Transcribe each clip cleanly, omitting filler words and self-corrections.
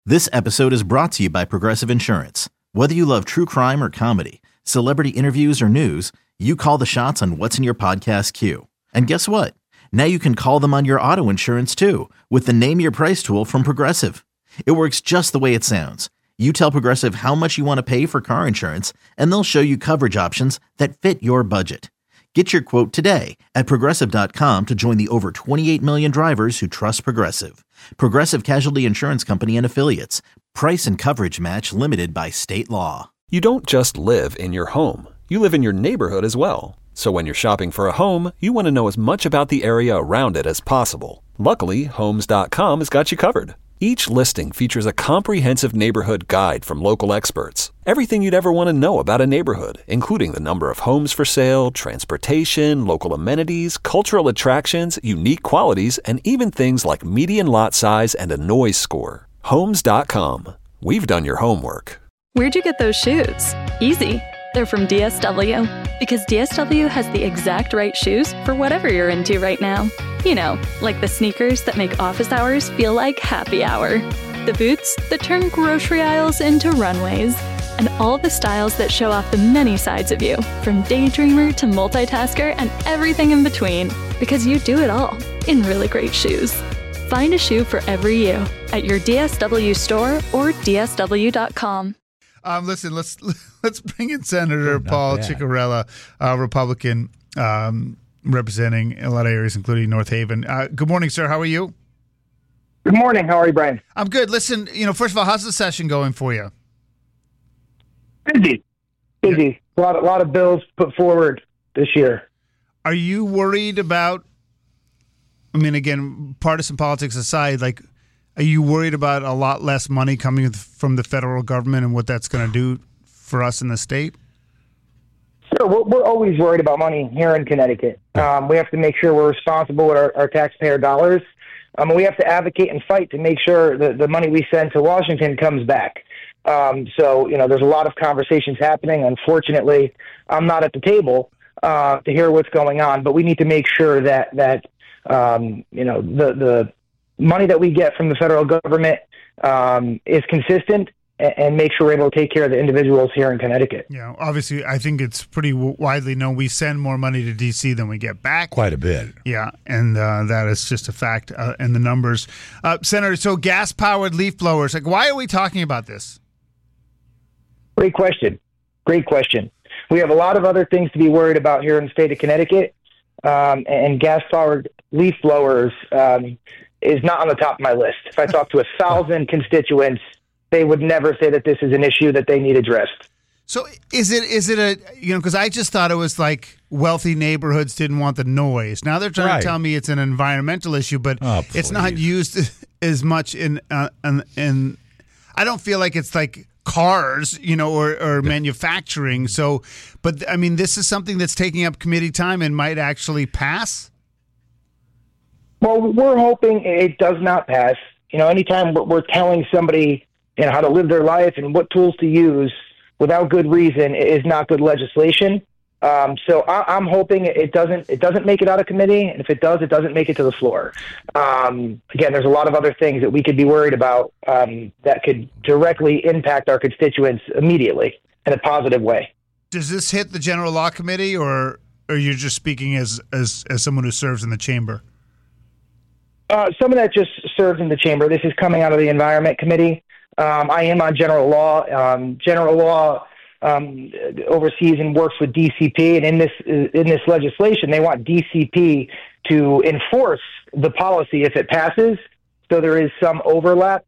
This episode is brought to you by Progressive Insurance. Whether you love true crime or comedy, celebrity interviews or news, you call the shots on what's in your podcast queue. And guess what? Now you can call them on your auto insurance too with the Name Your Price tool from Progressive. It works just the way it sounds. You tell Progressive how much you want to pay for car insurance, and they'll show you coverage options that fit your budget. Get your quote today at Progressive.com to join the over 28 million drivers who trust Progressive. Progressive Casualty Insurance Company and Affiliates. Price and coverage match limited by state law. You don't just live in your home. You live in your neighborhood as well. So when you're shopping for a home, you want to know as much about the area around it as possible. Luckily, Homes.com has got you covered. Each listing features a comprehensive neighborhood guide from local experts. Everything you'd ever want to know about a neighborhood, including the number of homes for sale, transportation, local amenities, cultural attractions, unique qualities, and even things like median lot size and a noise score. Homes.com. We've done your homework. Where'd you get those shoes? Easy. They're from DSW. Because DSW has the exact right shoes for whatever you're into right now. You know, like the sneakers that make office hours feel like happy hour. The boots that turn grocery aisles into runways. And all the styles that show off the many sides of you, from daydreamer to multitasker and everything in between. Because you do it all in really great shoes. Find a shoe for every you at your DSW store or DSW.com. Listen, let's bring in Senator Paul Ciccariello, Republican, representing a lot of areas, including North Haven. Good morning, sir. How are you? Good morning. How are you, Brian? I'm good. Listen, first of all, how's the session going for you? Busy. A lot of bills put forward this year. Are you worried about? Again, partisan politics aside, are you worried about a lot less money coming from the federal government and what that's going to do for us in the state? Sure. We're always worried about money here in Connecticut. We have to make sure we're responsible with our taxpayer dollars. We have to advocate and fight to make sure that the money we send to Washington comes back. There's a lot of conversations happening. Unfortunately, I'm not at the table to hear what's going on, but we need to make sure that the money that we get from the federal government is consistent and make sure we're able to take care of the individuals here in Connecticut. Yeah, obviously, I think it's pretty widely known we send more money to D.C. than we get back. Quite a bit. Yeah, and that is just a fact in the numbers. Senator, so gas-powered leaf blowers, why are we talking about this? Great question. We have a lot of other things to be worried about here in the state of Connecticut, and gas-powered leaf blowers is not on the top of my list. If I talk to 1,000 constituents, they would never say that this is an issue that they need addressed. So is it because I just thought it was like wealthy neighborhoods didn't want the noise. Now they're trying to tell me it's an environmental issue, but it's not used as much in I don't feel like it's like cars, or manufacturing. So, but this is something that's taking up committee time and might actually pass. Well, we're hoping it does not pass. Anytime we're telling somebody, how to live their life and what tools to use without good reason is not good legislation. So I'm hoping it doesn't make it out of committee, and if it does, it doesn't make it to the floor. Again, there's a lot of other things that we could be worried about that could directly impact our constituents immediately in a positive way. Does this hit the General Law Committee, or are you just speaking as someone who serves in the chamber? Some of that just serves in the chamber. This is coming out of the Environment Committee. I am on General Law. General Law oversees and works with DCP, and in this legislation, they want DCP to enforce the policy if it passes. So there is some overlap,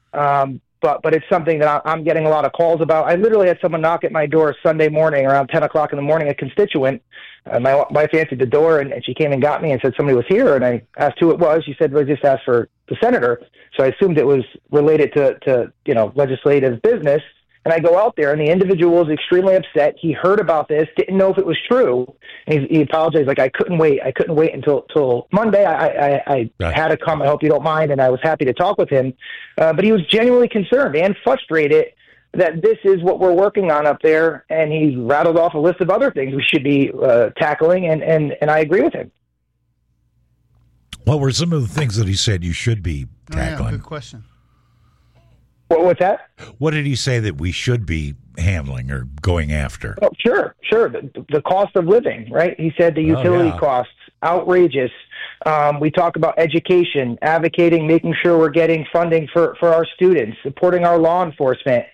but it's something that I'm getting a lot of calls about. I literally had someone knock at my door Sunday morning around 10 o'clock in the morning, a constituent. My wife answered the door, and she came and got me and said somebody was here, and I asked who it was. She said, well, I just asked for the senator. So I assumed it was related to legislative business. And I go out there, and the individual was extremely upset. He heard about this, didn't know if it was true, and he apologized. I couldn't wait until Monday. I had to come. I hope you don't mind. And I was happy to talk with him. But he was genuinely concerned and frustrated that this is what we're working on up there. And he rattled off a list of other things we should be tackling. And I agree with him. What were some of the things that he said you should be tackling? Yeah, good question. What's that? What did he say that we should be handling or going after? Oh, sure. The cost of living, right? He said the utility costs, outrageous. We talk about education, advocating, making sure we're getting funding for our students, supporting our law enforcement.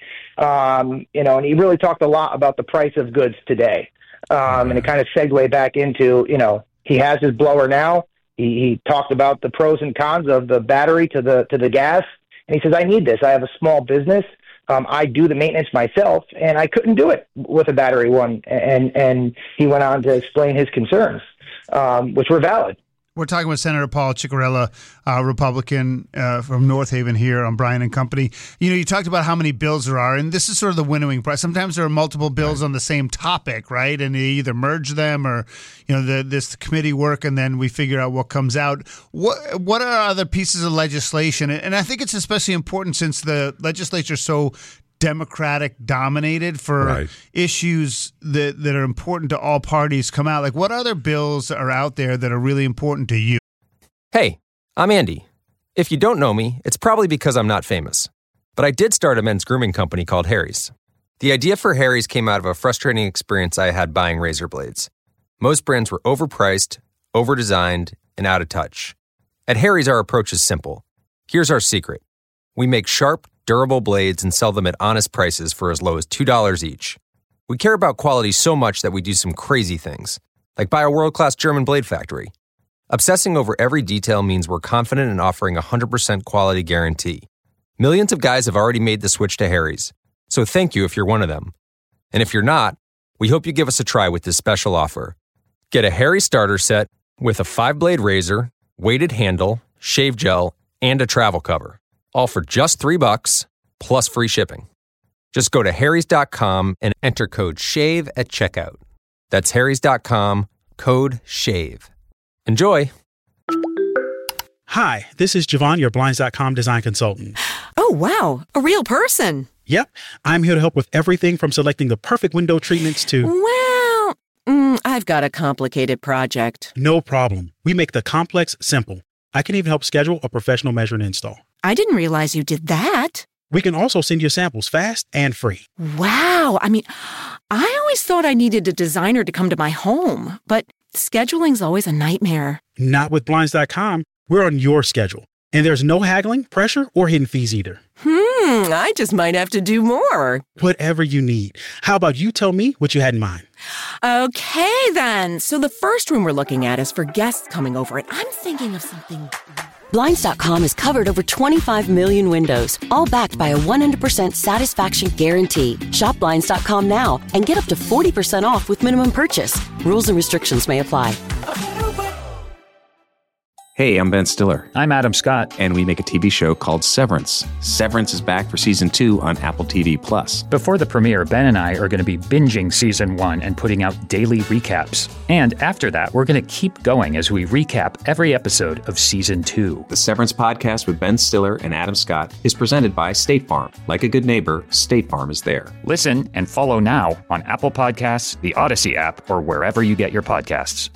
And he really talked a lot about the price of goods today. And it kind of segued back into, he has his blower now. He talked about the pros and cons of the battery to the gas. And he says, I need this. I have a small business. I do the maintenance myself, and I couldn't do it with a battery one. And he went on to explain his concerns, which were valid. We're talking with Senator Paul Ciccariello, Republican from North Haven here on Brian and Company. You talked about how many bills there are, and this is sort of the winnowing price. Sometimes there are multiple bills on the same topic, right? And they either merge them or, this committee work, and then we figure out what comes out. What are other pieces of legislation? And I think it's especially important since the legislature is so Democratic dominated for issues that are important to all parties come out. Like, what other bills are out there that are really important to you? Hey, I'm Andy. If you don't know me, it's probably because I'm not famous. But I did start a men's grooming company called Harry's. The idea for Harry's came out of a frustrating experience I had buying razor blades. Most brands were overpriced, overdesigned, and out of touch. At Harry's, our approach is simple. Here's our secret. We make sharp, durable blades and sell them at honest prices for as low as $2 each. We care about quality so much that we do some crazy things, like buy a world-class German blade factory. Obsessing over every detail means we're confident in offering a 100% quality guarantee. Millions of guys have already made the switch to Harry's, so thank you if you're one of them. And if you're not, we hope you give us a try with this special offer. Get a Harry starter set with a 5-blade razor, weighted handle, shave gel, and a travel cover. All for just $3 plus free shipping. Just go to harrys.com and enter code SHAVE at checkout. That's harrys.com, code SHAVE. Enjoy. Hi, this is Javon, your Blinds.com design consultant. Oh, wow. A real person. Yep. I'm here to help with everything from selecting the perfect window treatments to... Well, I've got a complicated project. No problem. We make the complex simple. I can even help schedule a professional measure and install. I didn't realize you did that. We can also send you samples fast and free. Wow. I always thought I needed a designer to come to my home, but scheduling's always a nightmare. Not with Blinds.com. We're on your schedule. And there's no haggling, pressure, or hidden fees either. I just might have to do more. Whatever you need. How about you tell me what you had in mind? Okay, then. So the first room we're looking at is for guests coming over, and I'm thinking of something... Blinds.com has covered over 25 million windows, all backed by a 100% satisfaction guarantee. Shop Blinds.com now and get up to 40% off with minimum purchase. Rules and restrictions may apply. Hey, I'm Ben Stiller. I'm Adam Scott. And we make a TV show called Severance. Severance is back for Season 2 on Apple TV+. Before the premiere, Ben and I are going to be binging Season 1 and putting out daily recaps. And after that, we're going to keep going as we recap every episode of Season 2. The Severance podcast with Ben Stiller and Adam Scott is presented by State Farm. Like a good neighbor, State Farm is there. Listen and follow now on Apple Podcasts, the Odyssey app, or wherever you get your podcasts.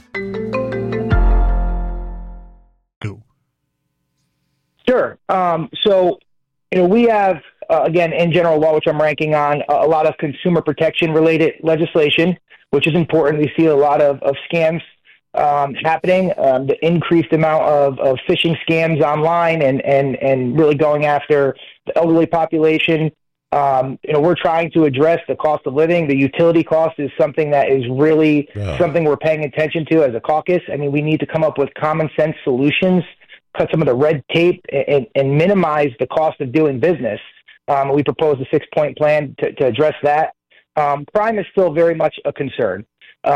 Sure. So, we have, again, in general law, which I'm ranking on, a lot of consumer protection-related legislation, which is important. We see a lot of scams happening, the increased amount of phishing scams online and really going after the elderly population. We're trying to address the cost of living. The utility cost is something that is really something we're paying attention to as a caucus. We need to come up with common sense solutions, cut some of the red tape and minimize the cost of doing business. We proposed a 6-point plan to address that. Crime is still very much a concern.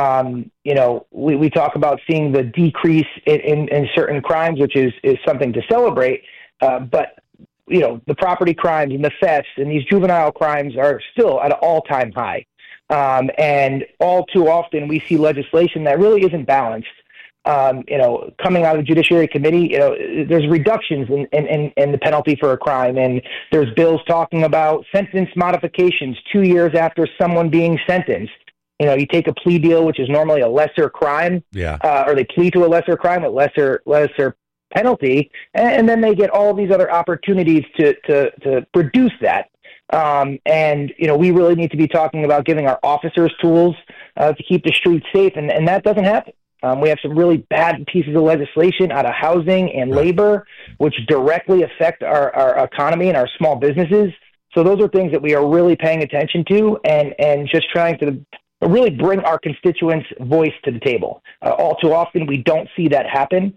We talk about seeing the decrease in certain crimes, which is something to celebrate. But the property crimes and the thefts and these juvenile crimes are still at an all-time high. And all too often we see legislation that really isn't balanced. Coming out of the Judiciary Committee, there's reductions in the penalty for a crime, and there's bills talking about sentence modifications 2 years after someone being sentenced. You take a plea deal, which is normally a lesser crime, or they plead to a lesser crime with lesser penalty, and then they get all these other opportunities to reduce that. And, we really need to be talking about giving our officers tools to keep the streets safe, and that doesn't happen. We have some really bad pieces of legislation out of housing and labor, which directly affect our economy and our small businesses. So those are things that we are really paying attention to and just trying to really bring our constituents' voice to the table. All too often, we don't see that happen.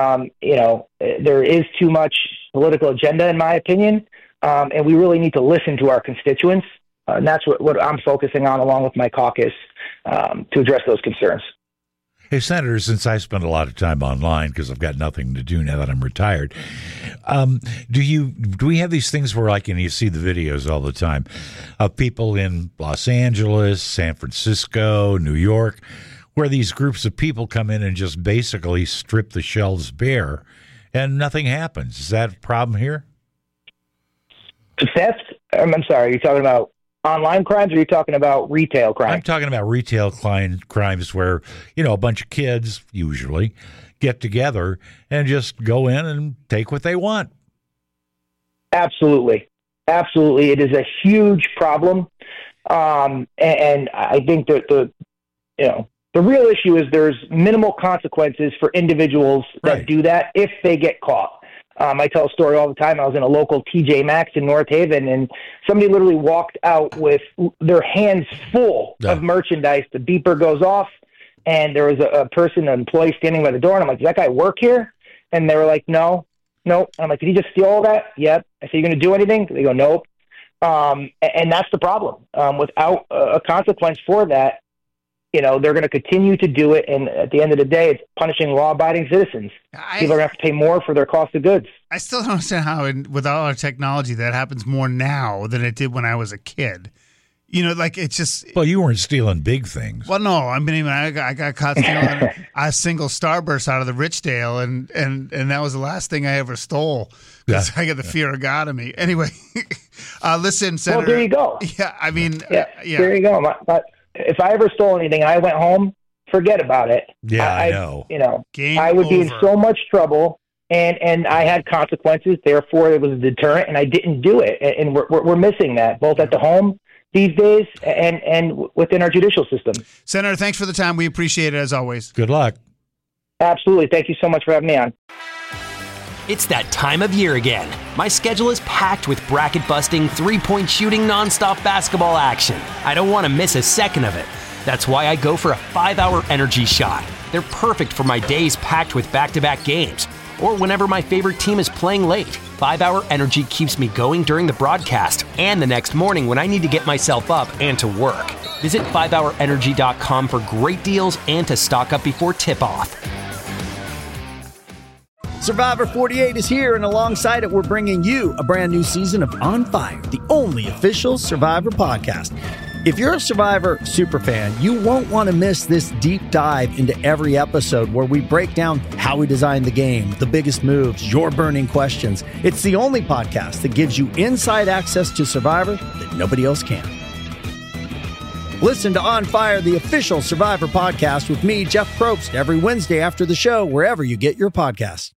There is too much political agenda, in my opinion, and we really need to listen to our constituents. And that's what I'm focusing on, along with my caucus, to address those concerns. Hey, Senator, since I spend a lot of time online because I've got nothing to do now that I'm retired, do we have these things where, like, you see the videos all the time of people in Los Angeles, San Francisco, New York, where these groups of people come in and just basically strip the shelves bare and nothing happens? Is that a problem here? Theft? I'm sorry, are you talking about online crimes, or are you talking about retail crimes? I'm talking about retail crimes where, a bunch of kids usually get together and just go in and take what they want. Absolutely. Absolutely. It is a huge problem. And I think that the real issue is there's minimal consequences for individuals that do that if they get caught. I tell a story all the time. I was in a local TJ Maxx in North Haven, and somebody literally walked out with their hands full of merchandise. The beeper goes off, and there was an employee standing by the door, and I'm like, does that guy work here? And they were like, no. And I'm like, did he just steal all that? Yep. I said, you going to do anything? They go, nope. And that's the problem. Without a consequence for that, they're going to continue to do it, and at the end of the day, it's punishing law-abiding citizens. People are going to have to pay more for their cost of goods. I still don't understand how, with all our technology, that happens more now than it did when I was a kid. It's just... Well, you weren't stealing big things. Well, no. I mean, I got caught stealing a single Starburst out of the Richdale, and that was the last thing I ever stole, because I got the fear of God in me. Anyway, listen, Senator... Well, there you go. Yeah, I mean... Yeah. There you go. If I ever stole anything and I went home, forget about it. Yeah, I know. I would be in so much trouble, and I had consequences. Therefore, it was a deterrent, and I didn't do it. And we're missing that, both at the home these days and within our judicial system. Senator, thanks for the time. We appreciate it, as always. Good luck. Absolutely. Thank you so much for having me on. It's that time of year again. My schedule is packed with bracket-busting, three-point shooting, nonstop basketball action. I don't want to miss a second of it. That's why I go for a 5-hour energy shot. They're perfect for my days packed with back-to-back games, or whenever my favorite team is playing late. 5-hour energy keeps me going during the broadcast and the next morning when I need to get myself up and to work. Visit 5hourenergy.com for great deals and to stock up before tip-off. Survivor 48 is here, and alongside it, we're bringing you a brand new season of On Fire, the only official Survivor podcast. If you're a Survivor superfan, you won't want to miss this deep dive into every episode where we break down how we designed the game, the biggest moves, your burning questions. It's the only podcast that gives you inside access to Survivor that nobody else can. Listen to On Fire, the official Survivor podcast with me, Jeff Probst, every Wednesday after the show, wherever you get your podcasts.